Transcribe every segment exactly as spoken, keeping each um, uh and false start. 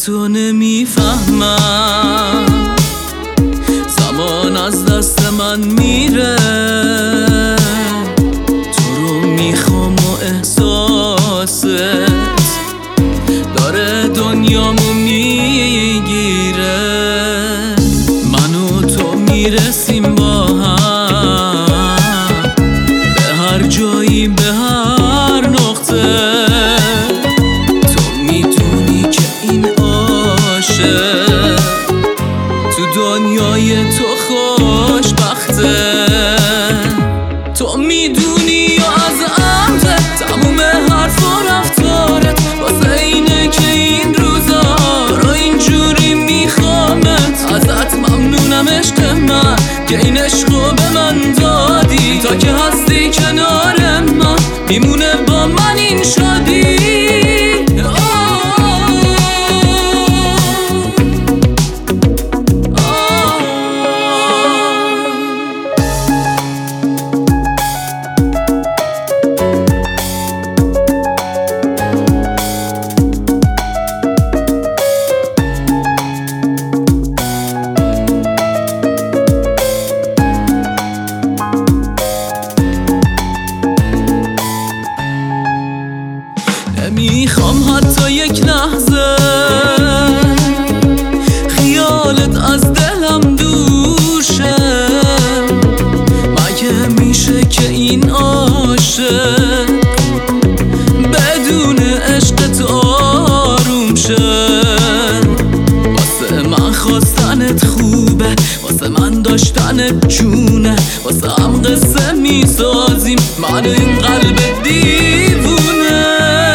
تو نمیفهمم، زمان از دست من میره، تو رو میخوام و احساست داره دنیامو میگیره. من و تو میرسیم با هم به هر جایی، به هر نقطه. تو میدونی که این عاشق تو دنیای تو خوشبخته. تو میدونی یا از عمده تموم حرف و رفتارت واسه اینه که این روزا رو اینجوری میخوامت. ازت ممنونم عشق من که این عشقو به من دادی، تا که هستی کنار من میمونه با من این شادی. نمیخوام حتی یک لحظه خیالت از دلم دور شه. مگه میشه که این عاشق بدون عشقت آروم شه؟ واسه من خواستنت خوبه، واسه من داشتنت جونه، واسه هم قصه میسازیم من این قلب دیوونه.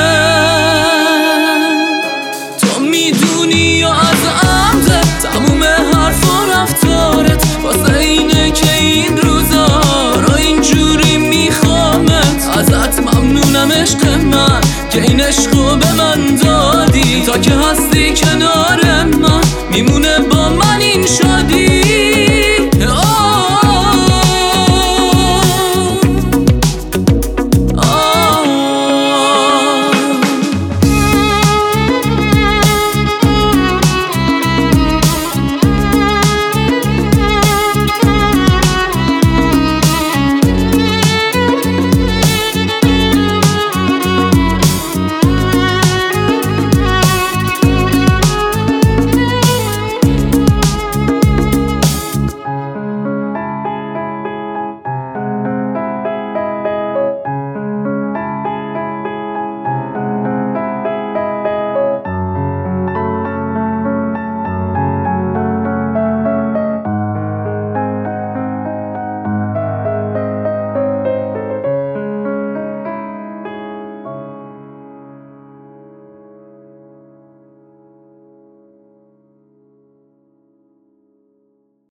تموم حرف و رفتارت واسه اینه که این روزا رو اینجوری میخوامت. ازت ممنونم عشق من که این عشقو به من دادی، تا که هستی کنار